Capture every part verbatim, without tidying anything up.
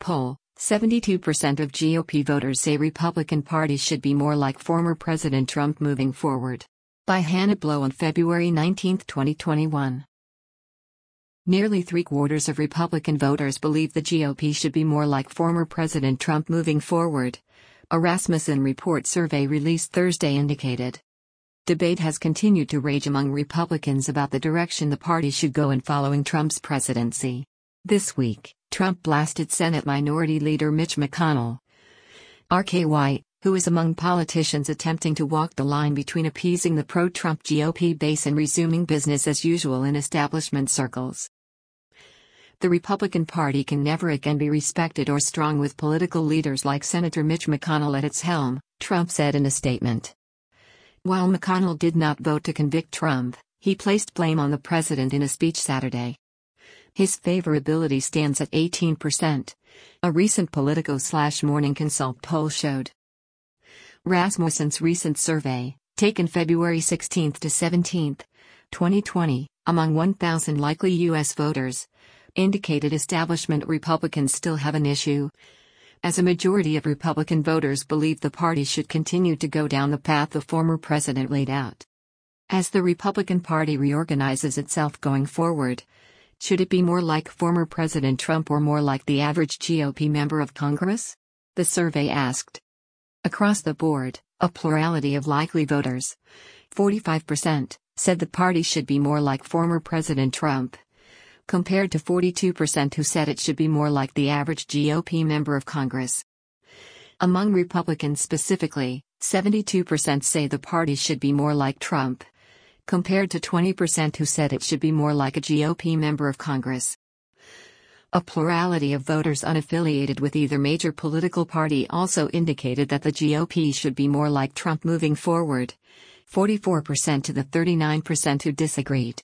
poll, seventy-two percent of G O P voters say Republican Party should be more like former President Trump moving forward. By Hannah Blow on February nineteenth, twenty twenty-one. Nearly three-quarters of Republican voters believe the G O P should be more like former President Trump moving forward, a Rasmussen Report survey released Thursday indicated. Debate has continued to rage among Republicans about the direction the party should go in following Trump's presidency. This week, Trump blasted Senate Minority Leader Mitch McConnell, R K Y, who is among politicians attempting to walk the line between appeasing the pro-Trump G O P base and resuming business as usual in establishment circles. The Republican Party can never again be respected or strong with political leaders like Senator Mitch McConnell at its helm, Trump said in a statement. While McConnell did not vote to convict Trump, he placed blame on the president in a speech Saturday. His favorability stands at eighteen percent, a recent Politico/Morning Consult poll showed. Rasmussen's recent survey, taken February sixteenth to seventeenth, twenty twenty, among one thousand likely U S voters, indicated establishment Republicans still have an issue, as a majority of Republican voters believe the party should continue to go down the path the former president laid out. As the Republican Party reorganizes itself going forward, should it be more like former President Trump or more like the average G O P member of Congress? The survey asked. Across the board, a plurality of likely voters, forty-five percent, said the party should be more like former President Trump, compared to forty-two percent who said it should be more like the average G O P member of Congress. Among Republicans specifically, seventy-two percent say the party should be more like Trump, compared to twenty percent who said it should be more like a G O P member of Congress. A plurality of voters unaffiliated with either major political party also indicated that the G O P should be more like Trump moving forward, forty-four percent to the thirty-nine percent who disagreed.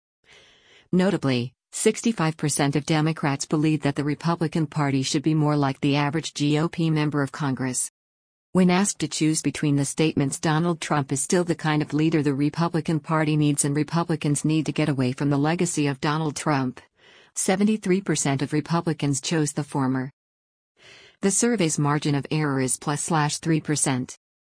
Notably, sixty-five percent of Democrats believe that the Republican Party should be more like the average G O P member of Congress. When asked to choose between the statements Donald Trump is still the kind of leader the Republican Party needs and Republicans need to get away from the legacy of Donald Trump, seventy-three percent of Republicans chose the former. The survey's margin of error is plus slash three percent.